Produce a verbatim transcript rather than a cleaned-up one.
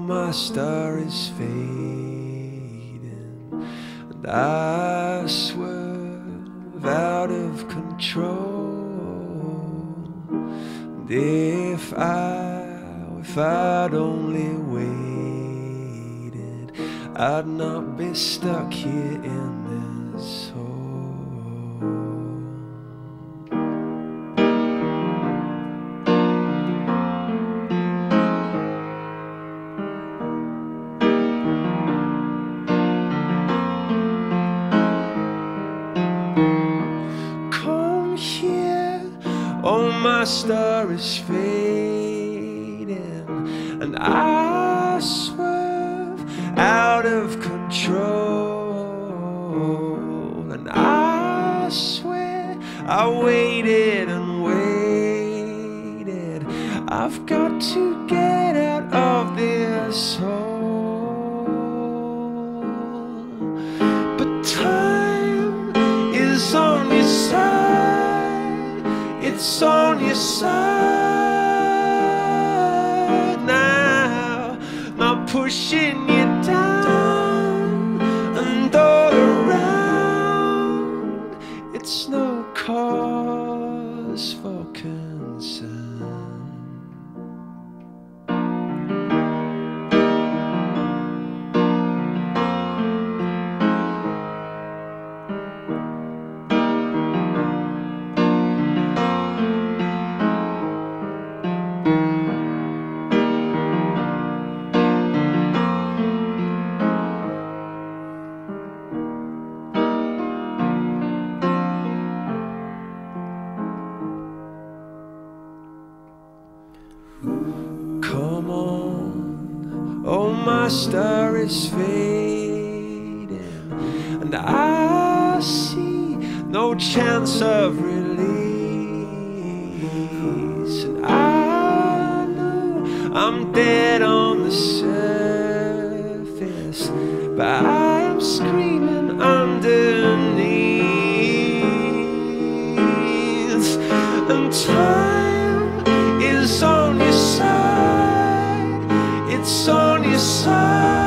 my star is fading, and I swerve out of control. And if I, if I'd only waited, I'd not be stuck here in this hole. Oh, my star is fading, and I swerve out of control. And I swear I waited and waited. I've got to get out of this hole. But time is on your side. It's on your side now, not pushing you down and all around. It's no cause for concern. Come on, oh, my star is fading, and I see no chance of release. And I know I'm dead on the surface, but I am screaming underneath. And time is on your side. It's on your side.